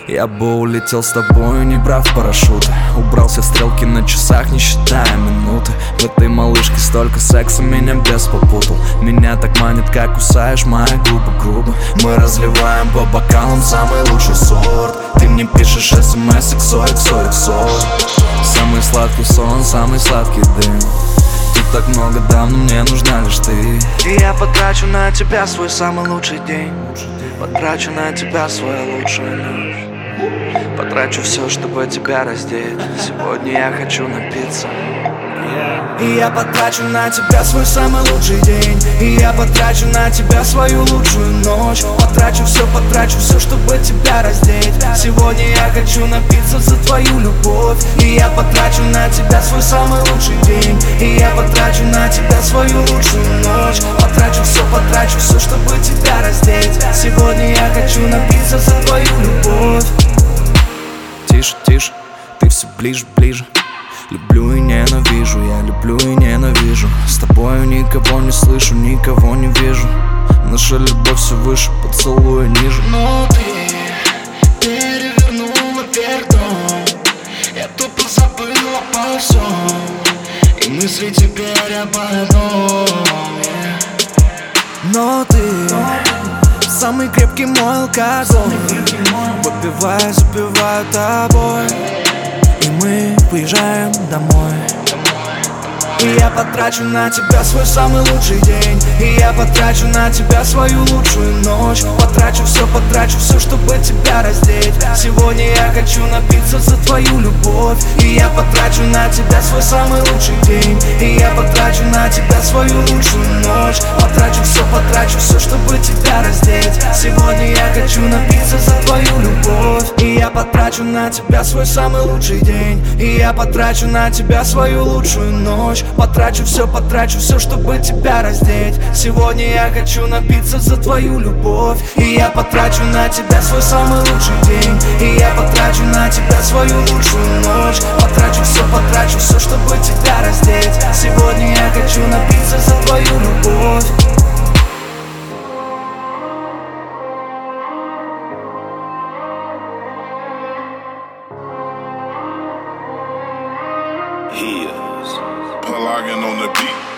Я бы улетел с тобою, не брав парашюта. Убрал все стрелки на часах, не считая минуты. В этой малышке столько секса, меня бес попутал. Меня так манит, как кусаешь мои губы грубо. Мы разливаем по бокалам самый лучший сорт. Ты мне пишешь смс XOXO. Самый сладкий сон, самый сладкий дым. Тут так много дам, но мне нужна лишь ты. И я потрачу на тебя свой самый лучший день. Потрачу на тебя свою лучшую ночь. Потрачу все, чтобы тебя раздеть. Сегодня я хочу напиться. И я потрачу на тебя свой самый лучший день. И я потрачу на тебя свою лучшую ночь. Потрачу все, чтобы тебя раздеть. Сегодня я хочу напиться за твою любовь. И я потрачу на тебя свой самый лучший день. И я потрачу на тебя свою лучшую ночь. Потрачу все, чтобы тебя раздеть. Сегодня я хочу напиться за твою любовь. Тише, тише, ты все ближе, ближе. Люблю и ненавижу, я люблю и ненавижу. С тобою никого не слышу, никого не вижу. Наша любовь все выше, поцелуя ниже. Но ты перевернула вверх дом. Я тупо забыла обо всем. И мысли теперь об одном. Но ты самый крепкий мой алкоголь. Выпиваю, запиваю тобой. И мы поезжаем домой. И я потрачу на тебя свой самый лучший день. И я потрачу на тебя свою лучшую ночь. Потрачу все, чтобы тебя раздеть. Сегодня я хочу напиться за твою любовь. И я потрачу на тебя свой самый лучший день. И я потрачу на тебя свою лучшую ночь. Потрачу все, чтобы тебя раздеть. Сегодня я хочу напиться за твою любовь. И я потрачу на тебя свой самый лучший день. И я потрачу на тебя свою лучшую ночь. Потрачу все, чтобы тебя раздеть. Сегодня я хочу напиться за твою любовь. И я потрачу на тебя свой самый лучший день. И я потрачу на тебя свою лучшую ночь. Потрачу все, чтобы тебя раздеть. Сегодня я хочу напиться за твою любовь. He is Pelagian on the beat.